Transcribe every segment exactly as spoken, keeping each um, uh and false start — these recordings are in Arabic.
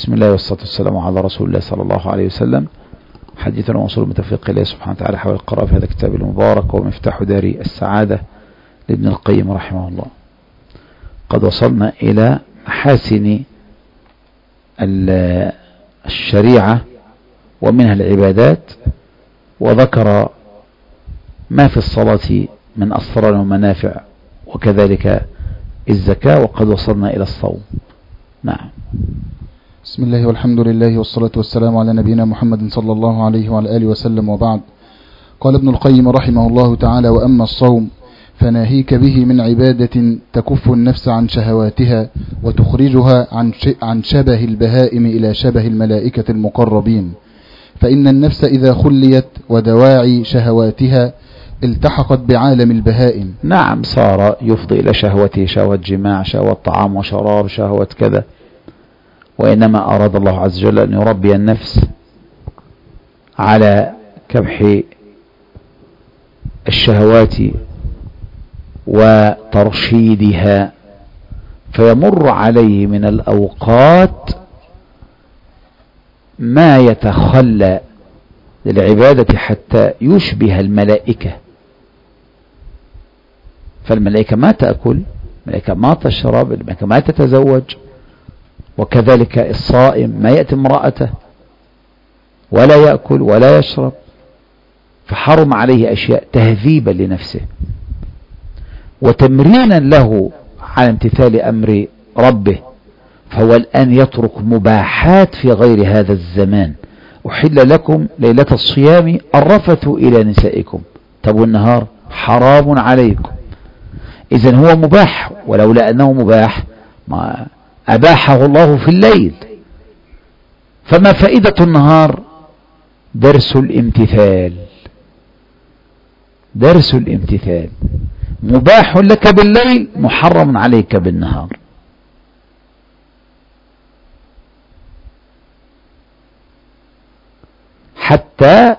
بسم الله والصلاة والسلام على رسول الله صلى الله عليه وسلم. حديثنا وصول متفق إليه سبحانه وتعالى حول القراءة في هذا الكتاب المبارك ومفتاح دار السعادة لابن القيم رحمه الله. قد وصلنا إلى محاسن الشريعة ومنها العبادات، وذكر ما في الصلاة من أسرار ومنافع، وكذلك الزكاة، وقد وصلنا إلى الصوم. نعم. بسم الله والحمد لله والصلاة والسلام على نبينا محمد صلى الله عليه وعلى آله وسلم، وبعد. قال ابن القيم رحمه الله تعالى: وأما الصوم فناهيك به من عبادة تكف النفس عن شهواتها وتخرجها عن شبه البهائم إلى شبه الملائكة المقربين، فإن النفس إذا خليت ودواعي شهواتها التحقت بعالم البهائم. نعم، صار يفضي إلى شهوته، شهوة جماع، شهوة طعام وشراب، شهوة كذا، وإنما أراد الله عز وجل أن يربي النفس على كبح الشهوات وترشيدها، فيمر عليه من الأوقات ما يتخلى للعبادة حتى يشبه الملائكة. فالملائكة ما تأكل، الملائكة ما تشرب، الملائكة ما تتزوج، وكذلك الصائم ما يأتي امرأته ولا يأكل ولا يشرب، فحرم عليه أشياء تهذيبا لنفسه وتمرينا له على امتثال أمر ربه. فهو الآن يترك مباحات في غير هذا الزمان. أحل لكم ليلة الصيام الرفث إلى نسائكم، طب والنهار حرام عليكم. إذن هو مباح، ولولا أنه مباح ما أباحه الله في الليل. فما فائدة النهار؟ درس الامتثال، درس الامتثال. مباح لك بالليل، محرم عليك بالنهار. حتى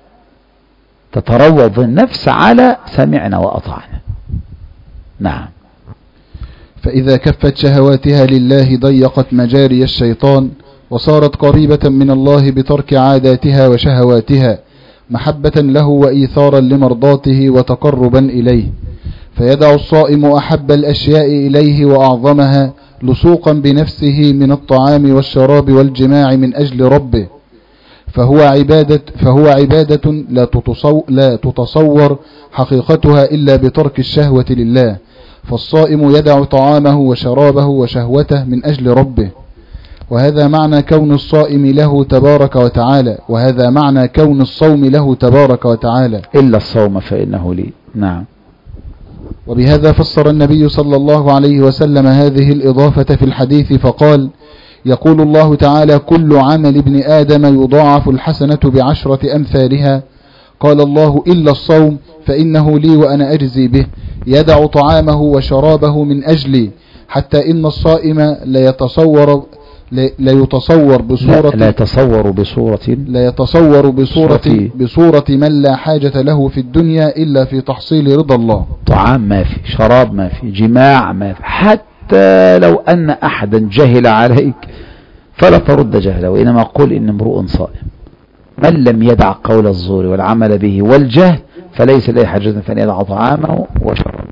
تتروض النفس على سمعنا وأطعنا. نعم. فإذا كفت شهواتها لله ضيقت مجاري الشيطان، وصارت قريبة من الله بترك عاداتها وشهواتها، محبة له وإيثارا لمرضاته وتقربا إليه. فيدع الصائم أحب الأشياء إليه وأعظمها لصوقا بنفسه من الطعام والشراب والجماع من أجل ربه، فهو عبادة, فهو عبادة لا تتصور, لا تتصور حقيقتها إلا بترك الشهوة لله. فالصائم يدع طعامه وشرابه وشهوته من أجل ربه، وهذا معنى كون الصائم له تبارك وتعالى، وهذا معنى كون الصوم له تبارك وتعالى. إلا الصوم فإنه لي. نعم. وبهذا فسر النبي صلى الله عليه وسلم هذه الإضافة في الحديث فقال: يقول الله تعالى: كل عمل ابن آدم يضاعف الحسنة بعشرة أمثالها. قال الله: إلا الصوم فإنه لي وأنا أجزي به، يدع طعامه وشرابه من أجلي، حتى إن الصائم لا يتصور لا يتصور بصورة لا, لا يتصور بصورة لا يتصور بصورة بصورة من لا حاجة له في الدنيا إلا في تحصيل رضا الله. طعام ما في، شراب ما في، جماع ما في. حتى لو أن أحدا جهل عليك فلا ترد جهله، وإنما قل إن امرؤ صائم. من لم يدع قول الزور والعمل به والجهل فليس له حاجة فأن يدع طعامه وشرابه.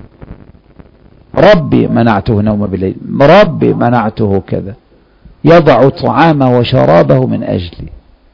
ربي منعته نوم بالليل، ربي منعته كذا، يضع طعامه وشرابه من أجلي.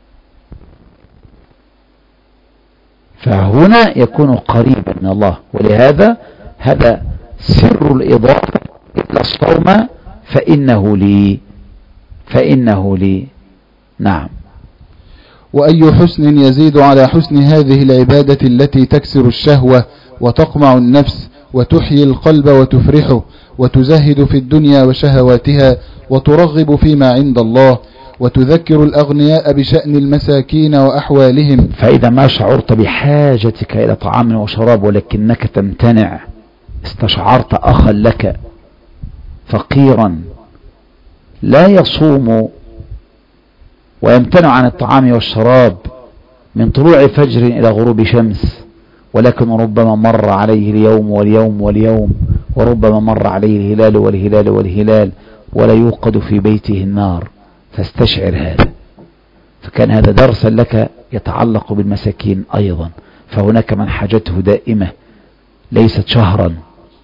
فهنا يكون قريبا من الله، ولهذا هذا سر الإضافة: إلا الصوم فإنه لي، فإنه لي. نعم. وأي حسن يزيد على حسن هذه العبادة التي تكسر الشهوة وتقمع النفس وتحيي القلب وتفرحه، وتزهد في الدنيا وشهواتها، وترغب فيما عند الله، وتذكر الأغنياء بشأن المساكين وأحوالهم. فإذا ما شعرت بحاجتك إلى طعام وشراب ولكنك تمتنع، استشعرت أخا لك فقيرا لا يصوم ويمتنع عن الطعام والشراب من طلوع فجر إلى غروب شمس، ولكن ربما مر عليه اليوم واليوم واليوم، وربما مر عليه الهلال والهلال والهلال، ولا يوقد في بيته النار، فاستشعر هذا. فكان هذا درسا لك يتعلق بالمساكين أيضا. فهناك من حاجته دائمة ليست شهرا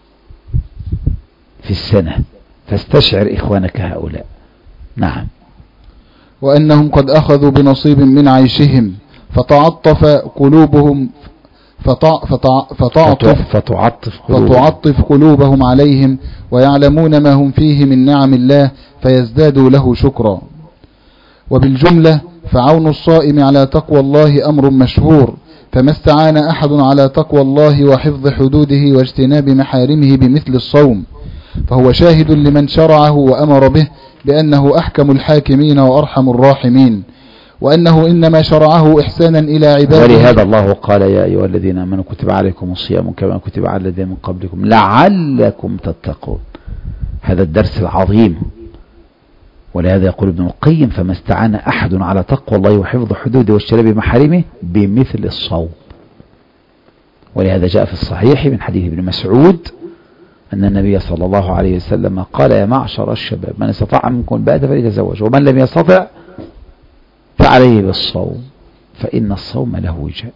في السنة، فاستشعر إخوانك هؤلاء. نعم. وأنهم قد أخذوا بنصيب من عيشهم فتعطف قلوبهم فطع فطع فتعطف, فتعطف, قلوبهم. فتعطف قلوبهم عليهم ويعلمون ما هم فيه من نعم الله فيزدادوا له شكرا. وبالجملة فعون الصائم على تقوى الله أمر مشهور، فما استعان أحد على تقوى الله وحفظ حدوده واجتناب محارمه بمثل الصوم، فهو شاهد لمن شرعه وأمر به بأنه أحكم الحاكمين وأرحم الراحمين، وأنه إنما شرعه إحسانا إلى عباده. ولهذا الله قال يا أيها الذين آمنوا كتب عليكم الصيام كما كتب على الذين من قبلكم لعلكم تتقون. هذا الدرس العظيم. ولهذا يقول ابن القيم فما استعان أحد على تقوى الله وحفظ حدوده واجتناب محارمه بمثل الصوم. ولهذا جاء في الصحيح من حديث ابن مسعود أن النبي صلى الله عليه وسلم قال يا معشر الشباب من استطاع منكم الباءة فليتزوج ومن لم يستطع فعليه بالصوم فإن الصوم له وجاء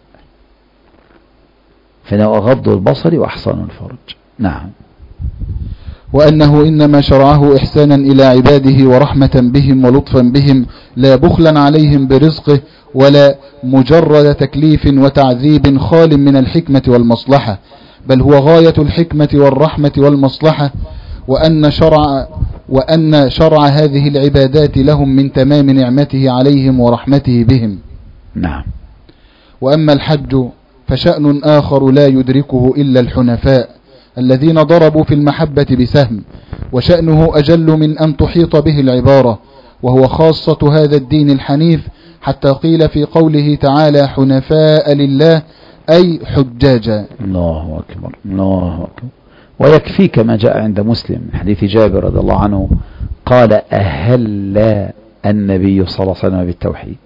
فإنه أغض البصر وأحصان الفرج. نعم. وأنه إنما شرعه إحسانا إلى عباده ورحمة بهم ولطفا بهم، لا بخلا عليهم برزقه ولا مجرد تكليف وتعذيب خال من الحكمة والمصلحة، بل هو غاية الحكمة والرحمة والمصلحة، وأن شرع وأن شرع هذه العبادات لهم من تمام نعمته عليهم ورحمته بهم. نعم. وأما الحج فشأن آخر لا يدركه إلا الحنفاء الذين ضربوا في المحبة بسهم، وشأنه أجل من أن تحيط به العبارة، وهو خاصة هذا الدين الحنيف، حتى قيل في قوله تعالى حنفاء لله أي حجاجا. الله أكبر الله أكبر. ويكفيك ما جاء عند مسلم من حديث جابر رضي الله عنه قال أهل النبي صلى الله عليه وسلم بالتوحيد.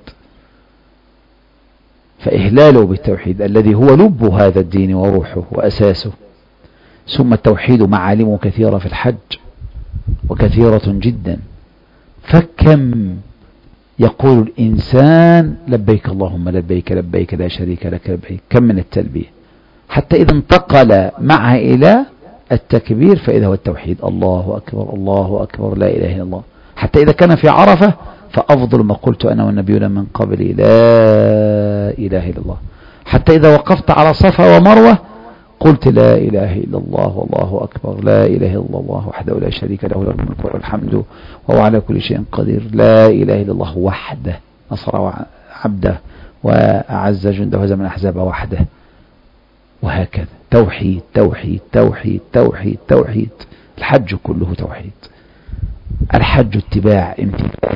فإهلاله بالتوحيد الذي هو لب هذا الدين وروحه وأساسه. ثم التوحيد معالمه كثيرة في الحج وكثيرة جدا، فكم يقول الإنسان لبيك اللهم لبيك لبيك لا شريك لك لبيك، كم من التلبية، حتى إذا انتقل معها إلى التكبير فإذا هو التوحيد الله أكبر الله أكبر لا إله إلا الله. حتى إذا كان في عرفة فأفضل ما قلت أنا والنبيون من قبلي لا إله إلا الله. حتى إذا وقفت على صفا ومروة قلت لا إله إلا الله والله أكبر لا إله إلا الله وحده لا شريك له له الملك وله الحمد وهو على كل شيء قدير لا إله إلا الله وحده نصر عبده وأعز جنده وهزم الأحزاب وحده. وهكذا توحيد توحيد توحيد توحيد توحيد. الحج كله توحيد. الحج اتباع امتثال.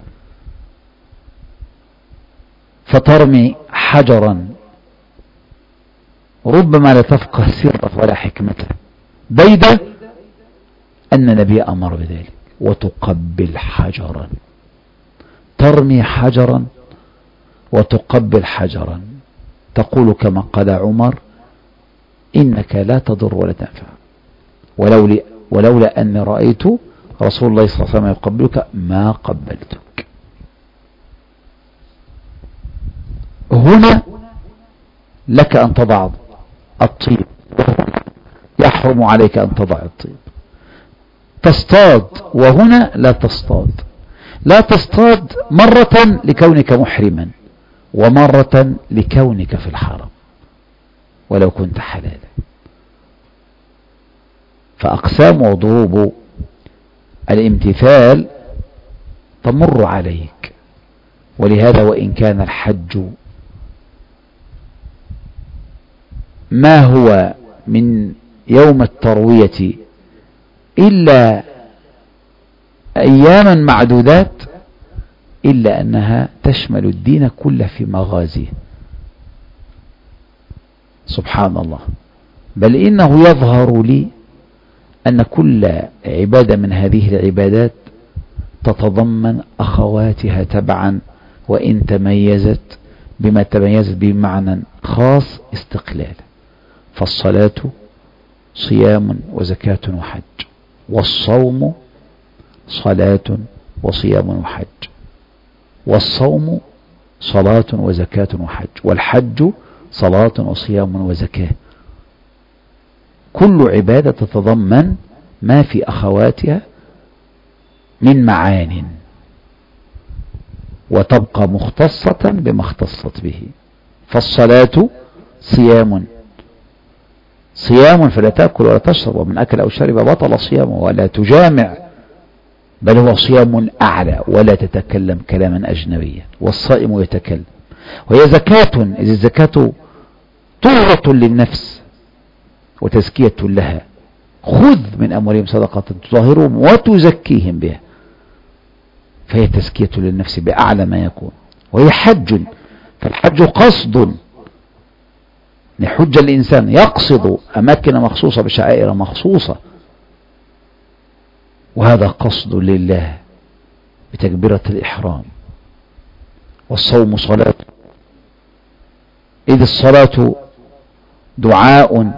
فترمي حجرا ربما لا تفقه سره ولا حكمته بيد أن النبي أمر بذلك. وتقبل حجرا ترمي حجرا وتقبل حجرا تقول كما قال عمر إنك لا تضر ولا تنفع ولولا, ولولا أني رأيت رسول الله صلى الله عليه وسلم يقبلك ما قبلتك. هنا لك أن تضع الطيب يحرم عليك أن تضع الطيب. تصطاد وهنا لا تصطاد. لا تصطاد مرة لكونك محرما ومرة لكونك في الحرم ولو كنت حلالا. فأقسام وضروب الامتثال تمر عليك. ولهذا وإن كان الحج ما هو من يوم التروية إلا أياما معدودات إلا أنها تشمل الدين كله في مغازيه. سبحان الله. بل إنه يظهر لي أن كل عبادة من هذه العبادات تتضمن أخواتها تبعا وإن تميزت بما تميزت بمعنى خاص استقلال. فالصلاة صيام وزكاة وحج، والصوم صلاة وصيام وحج، والصوم صلاة وزكاة وحج، والحج صلاة وصيام وزكاة. كل عبادة تتضمن ما في أخواتها من معان، وتبقى مختصة بما اختصت به. فالصلاة صيام، صيام فلا تأكل ولا تشرب، ومن أكل أو شرب بطل صيامه، ولا تجامع، بل هو صيام أعلى، ولا تتكلم كلاما أجنبيا، والصائم يتكلم. وهي زكاة، إذ الزكاة طهرة للنفس وتزكية لها. خذ من أموالهم صدقة تطهرهم وتزكيهم بها، فهي تزكية للنفس بأعلى ما يكون. وهي حج، فالحج قصد، لحج الإنسان يقصد أماكن مخصوصة بشعائر مخصوصة، وهذا قصد لله بتكبيرة الإحرام. والصوم صلاة، إذ الصلاة دعاء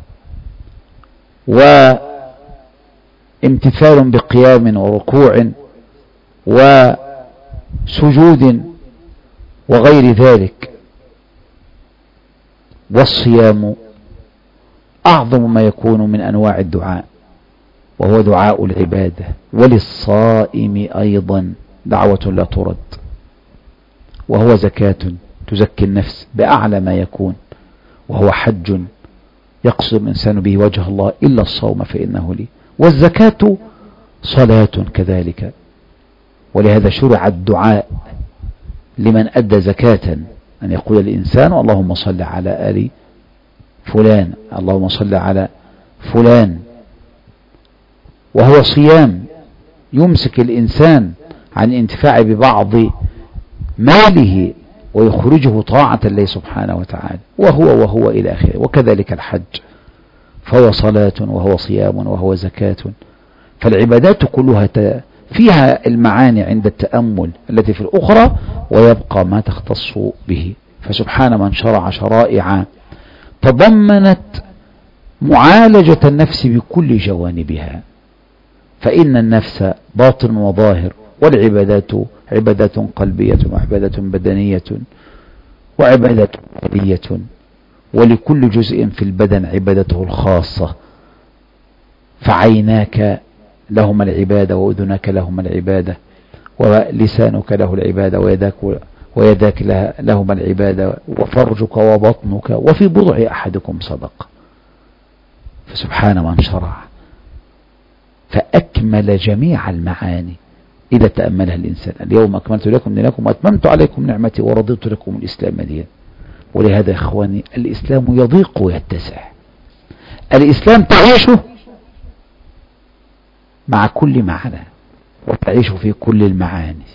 وامتثال بقيام وركوع وسجود وغير ذلك. والصيام أعظم ما يكون من أنواع الدعاء، وهو دعاء العبادة. وللصائم أيضا دعوة لا ترد، وهو زكاة تزكي النفس بأعلى ما يكون، وهو حج يقصد الإنسان به وجه الله، إلا الصوم فإنه لي. والزكاة صلاة كذلك، ولهذا شرع الدعاء لمن أدى زكاة، أن يقول الإنسان اللهم صل على آل فلان، اللهم صل على فلان. وهو صيام يمسك الإنسان عن الانتفاع ببعض ماله ويخرجه طاعة الله سبحانه وتعالى، وهو وهو إلى آخره. وكذلك الحج، فهو صلاة وهو صيام وهو زكاة. فالعبادات كلها فيها المعاني عند التأمل التي في الأخرى، ويبقى ما تختص به. فسبحان من شرع شرائع تضمنت معالجة النفس بكل جوانبها، فإن النفس باطن وظاهر، والعبادات عبادات قلبية وعبادة بدنية وعبادة مالية، ولكل جزء في البدن عبادته الخاصة. فعيناك لهما العبادة، وأذنك لهما العبادة، ولسانك له العبادة، ويداك ويداك لهما العبادة، وفرجك وبطنك، وفي بضع أحدكم صدق. فسبحان من شرع فأكمل جميع المعاني إذا تأملها الإنسان. اليوم أكملت لكم دينكم وأتممت عليكم نعمتي ورضيت لكم الإسلام دينا. ولهذا يا إخواني الإسلام يضيق ويتسع. الإسلام تعيشه مع كل معنى، وتعيش في كل المعاني.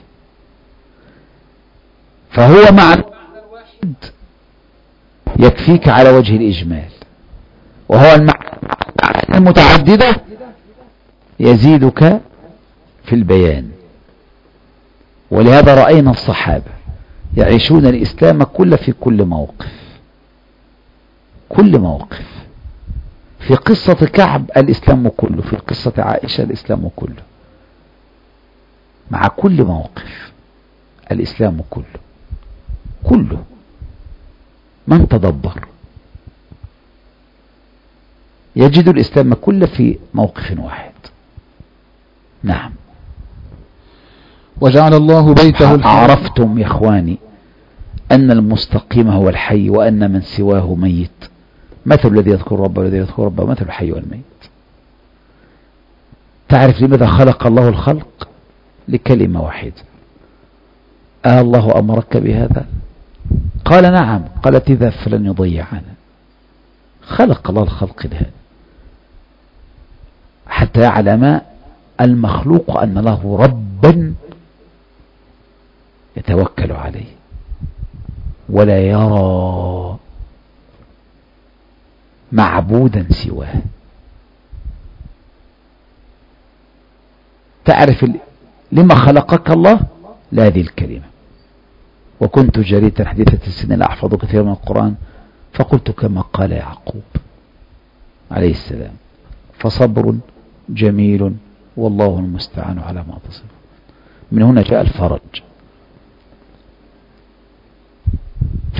فهو معنى واحد يكفيك على وجه الإجمال، وهو المعنى المتعددة يزيدك في البيان. ولهذا رأينا الصحابة يعيشون الإسلام كله في كل موقف، كل موقف. في قصة كعب الإسلام كله، في قصة عائشة الإسلام كله، مع كل موقف الإسلام كله كله. من تدبر يجد الإسلام كله في موقف واحد. نعم. وجعل الله بيته عرفتم يا إخواني أن المستقيم هو الحي، وأن من سواه ميت. مثل الذي يذكر ربه والذي يذكر ربه مثل الحي والميت. تعرف لماذا خلق الله الخلق؟ لكلمة واحدة. آه الله أمرك بهذا؟ قال نعم. قالت إذا فلن يضيعنا. خلق الله الخلق لهذا حتى يعلم المخلوق أن له ربا يتوكل عليه، ولا يرى معبودا سواه. تعرف لما خلقك الله؟ لهذه الكلمة. وكنت جريدا حديثة السن لا أحفظ كثيرا من القرآن، فقلت كما قال يعقوب عليه السلام: فصبر جميل والله المستعان على ما تصفون. من هنا جاء الفرج.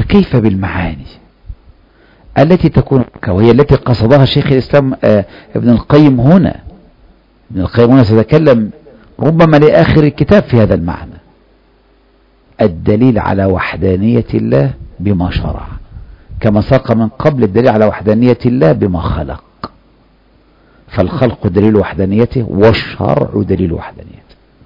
فكيف بالمعاني التي تكون، وهي التي قصدها شيخ الإسلام آه ابن القيم هنا. ابن القيم هنا سيتكلم ربما لآخر الكتاب في هذا المعنى. الدليل على وحدانية الله بما شرع، كما ساق من قبل الدليل على وحدانية الله بما خلق. فالخلق دليل وحدانيته والشرع دليل وحدانيته.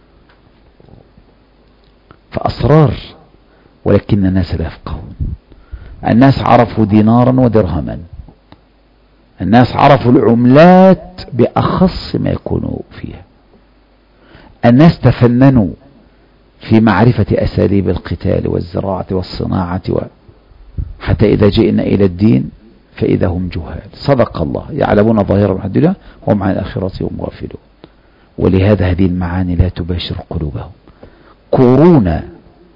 فأسرار، ولكن الناس لا يفقهون. الناس عرفوا دينارا ودرهما، الناس عرفوا العملات بأخص ما يكونوا فيها، الناس تفننوا في معرفة أساليب القتال والزراعة والصناعة و... حتى إذا جئنا إلى الدين فإذا هم جهال. صدق الله، يعلمون ظاهرا من الدنيا وهم عن الآخرة هم غافلون. ولهذا هذه المعاني لا تباشر قلوبهم. كورونا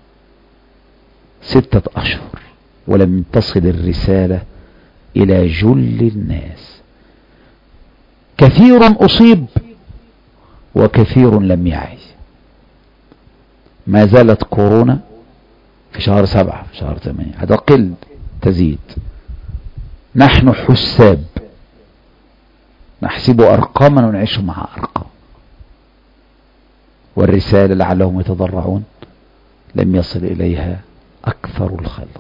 ستة أشهر ولم تصل الرسالة إلى جل الناس. كثير أصيب وكثير لم يعي. ما زالت كورونا في شهر سبعة في شهر ثمانية هتقل تزيد. نحن حساب، نحسب أرقاما ونعيش مع أرقام. والرسالة لعلهم يتضرعون لم يصل إليها أكثر الخلق.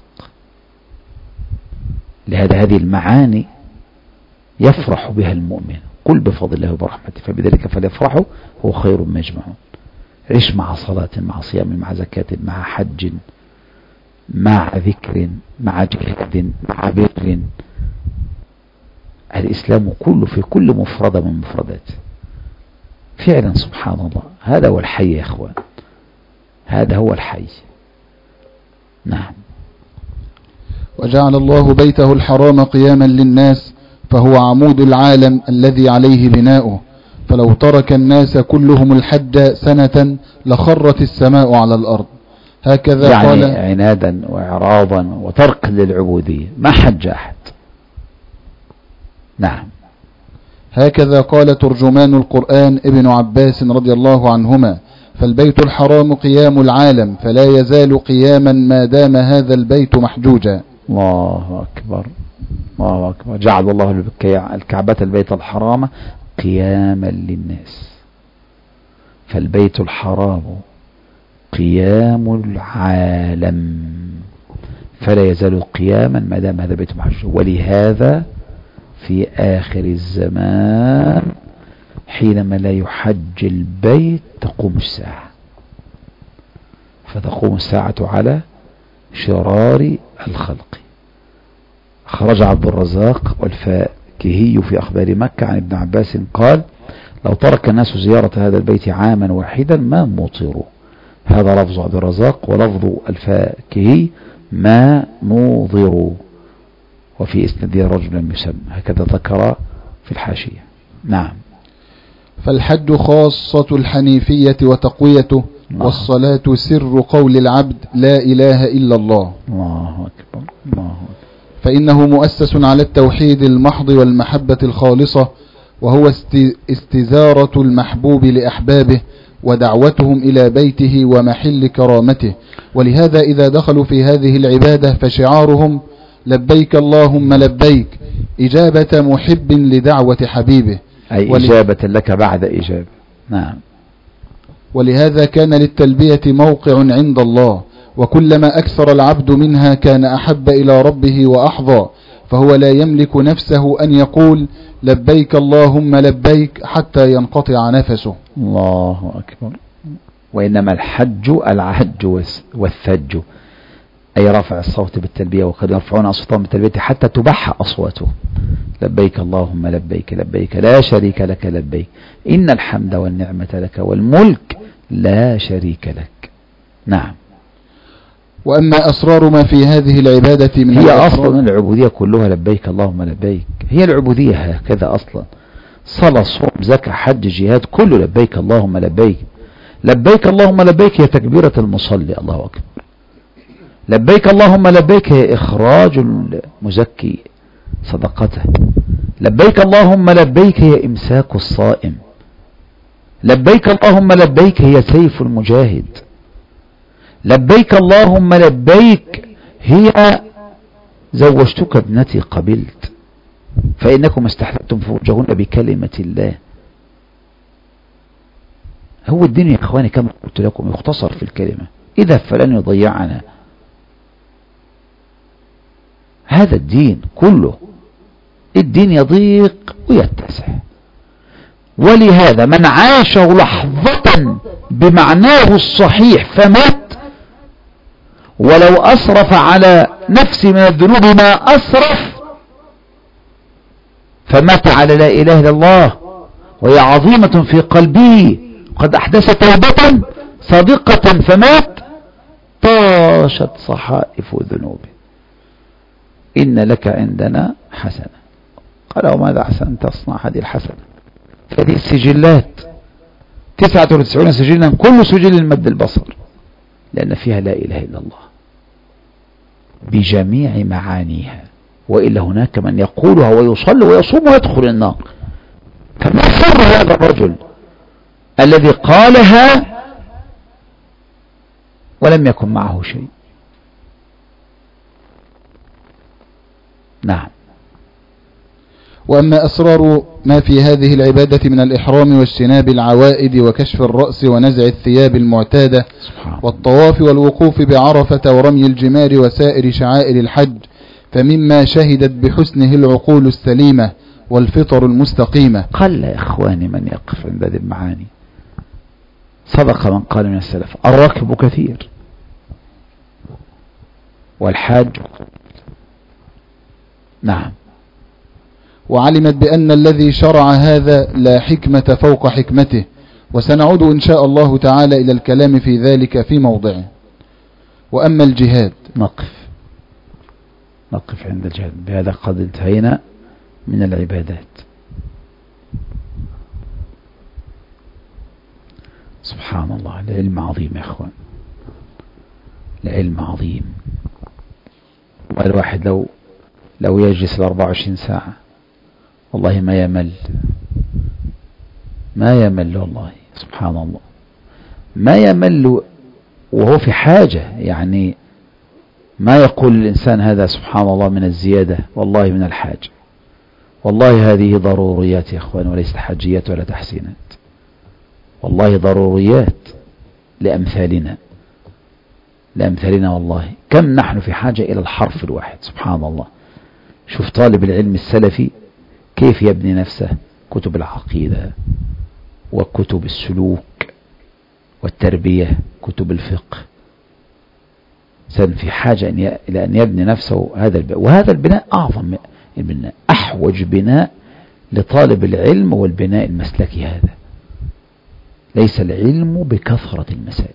لهذا هذه المعاني يفرح بها المؤمن. قل بفضل الله وبرحمته فبذلك فليفرحوا هو خير ما يجمعون. عيش مع صلاة، مع صيام، مع زكاة، مع حج، مع ذكر، مع جهاد، مع بر. الإسلام كله في كل مفردة من مفرداته. فعلا سبحان الله، هذا هو الحي يا أخوان، هذا هو الحي. نعم. وجعل الله بيته الحرام قياما للناس فهو عمود العالم الذي عليه بناؤه، فلو ترك الناس كلهم الحج سنة لخرت السماء على الأرض. هكذا يعني قال عنادا وإعراضا وترك للعبودية ما حج أحد. نعم. هكذا قال ترجمان القرآن ابن عباس رضي الله عنهما: فالبيت الحرام قيام العالم فلا يزال قياما ما دام هذا البيت محجوجا. الله أكبر، الله أكبر. جعل الله الكعبة البيت الحرام قياما للناس. فالبيت الحرام قيام العالم فلا يزال قياما ما دام هذا البيت محجوج. ولهذا في آخر الزمان حينما لا يحج البيت تقوم الساعة، فتقوم الساعة على شرار الخلق. خرج عبد الرزاق والفاكهي في أخبار مكة عن ابن عباس قال: لو ترك الناس زيارة هذا البيت عاما واحدا ما مطروا. هذا لفظ عبد الرزاق، ولفظ الفاكهي ما نوظروا، وفي اسناده رجل لم يسمى. هكذا ذكر في الحاشية. نعم. فالحج خاصة الحنيفية وتقويته، نعم. والصلاة سر قول العبد لا إله إلا الله. الله أكبر، الله أكبر. فإنه مؤسس على التوحيد المحض والمحبة الخالصة، وهو استزارة المحبوب لأحبابه ودعوتهم إلى بيته ومحل كرامته. ولهذا إذا دخلوا في هذه العبادة فشعارهم لبيك اللهم لبيك، إجابة محب لدعوة حبيبه، أي ول... إجابة لك بعد إجابة. نعم. ولهذا كان للتلبية موقع عند الله، وكلما أكثر العبد منها كان أحب إلى ربه وأحظى، فهو لا يملك نفسه أن يقول لبيك اللهم لبيك حتى ينقطع نفسه. الله أكبر. وإنما الحج العج والثج، أي رفع الصوت بالتلبية، وقد يرفعون أصواتهم بالتلبية حتى تبح أصواتهم. لبيك اللهم لبيك لبيك لا شريك لك لبيك إن الحمد والنعمة لك والملك لا شريك لك. نعم. وأما أسرار ما في هذه العبادة من هي أصلا العبودية كلها لبيك اللهم لبيك، هي العبودية هكذا أصلا. صلاة، صوم، زكاة، حج، جهاد، كله لبيك اللهم لبيك. لبيك اللهم لبيك هي تكبيرة المصلي الله أكبر. لبيك اللهم لبيك هي إخراج المزكي صدقته. لبيك اللهم لبيك هي إمساك الصائم. لبيك اللهم لبيك هي سيف المجاهد. لبيك اللهم لبيك هي زوجتك ابنتي قبلت، فإنكم استحللتم فروجهن بكلمة الله. هو الدين يا إخواني كما قلت لكم يختصر في الكلمة، إذا فلن يضيعنا. هذا الدين كله، الدين يضيق ويتسع. ولهذا من عاشه لحظة بمعناه الصحيح فمات، ولو أسرف على نفسه من الذنوب ما أسرف، فمات على لا إله إلا الله وهي عظيمة في قلبه، قد أحدث توبة صادقة فمات، طاشت صحائف ذنوبه. إن لك عندنا حسنة. قال وماذا حسن تصنع هذه الحسنة؟ هذه السجلات تسعة وتسعون سجلا، كل سجل مد البصر، لأن فيها لا إله إلا الله بجميع معانيها، وإلا هناك من يقولها ويصلي ويصوم ويدخل النار. فما سر هذا الرجل الذي قالها ولم يكن معه شيء؟ نعم. وأما أسرار ما في هذه العبادة من الإحرام واجتناب العوائد وكشف الرأس ونزع الثياب المعتادة والطواف والوقوف بعرفة ورمي الجمار وسائر شعائر الحج، فمما شهدت بحسنه العقول السليمة والفطر المستقيمة. قل يا إخواني من يقف عند هذه المعاني. صدق من قال من السلف الركب كثير والحاج. نعم. وعلمت بأن الذي شرع هذا لا حكمة فوق حكمته، وسنعود إن شاء الله تعالى إلى الكلام في ذلك في موضعه. وأما الجهاد، نقف نقف عند الجهاد. بهذا قد انتهينا من العبادات. سبحان الله، العلم عظيم يا أخوان، العلم عظيم. والواحد لو لو يجلس الأربع وعشرين ساعة والله ما يمل، ما يمل والله. سبحان الله، ما يمل وهو في حاجة. يعني ما يقول الإنسان هذا سبحان الله من الزيادة، والله من الحاجة. والله هذه ضروريات يا أخوان، وليست حاجيات ولا تحسينات. والله ضروريات لأمثالنا لأمثالنا والله. كم نحن في حاجة إلى الحرف الواحد. سبحان الله. شوف طالب العلم السلفي كيف يبني نفسه، كتب العقيدة وكتب السلوك والتربية، كتب الفقه. سن في حاجة إلى أن يبني نفسه هذا البناء، وهذا البناء أعظم البناء، أحوج بناء لطالب العلم والبناء المسلكي هذا. ليس العلم بكثرة المسائل.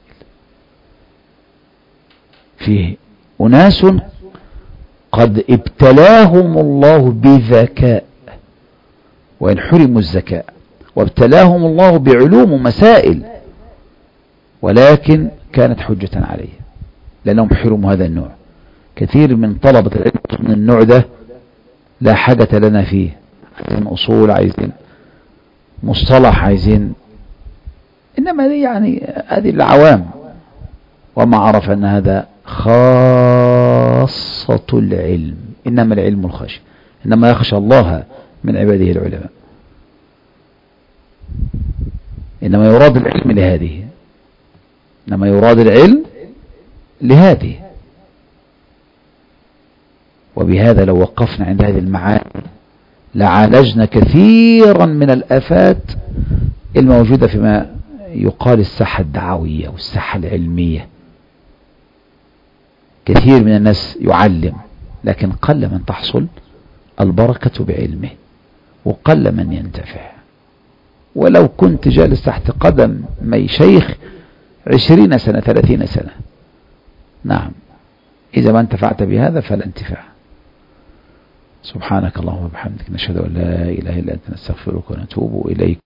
فيه أناس قد ابتلاهم الله بذكاء، وإن حرموا الذكاء، وابتلاهم الله بعلوم مسائل، ولكن كانت حجة عليه لأنهم حرموا هذا النوع. كثير من طلبة العلم من النوع ده لا حاجة لنا فيه، عايزين أصول، عايزين مصطلح، عايزين، إنما يعني هذه العوام، وما عرف أن هذا خاصة العلم. إنما العلم الخشية، إنما يخشى الله من عباده العلماء. إنما يراد العلم لهذه، إنما يراد العلم لهذه. وبهذا لو وقفنا عند هذه المعاني لعالجنا كثيرا من الآفات الموجودة فيما يقال الساحة الدعوية والساحة العلمية. كثير من الناس يعلم، لكن قل من تحصل البركة بعلمه، وقل من ينتفع. ولو كنت جالس تحت قدم مي شيخ عشرين سنة ثلاثين سنة، نعم، إذا ما انتفعت بهذا فلا انتفاع. سبحانك اللهم وبحمدك، نشهد أن لا إله إلا أنت، نستغفرك ونتوب إليك.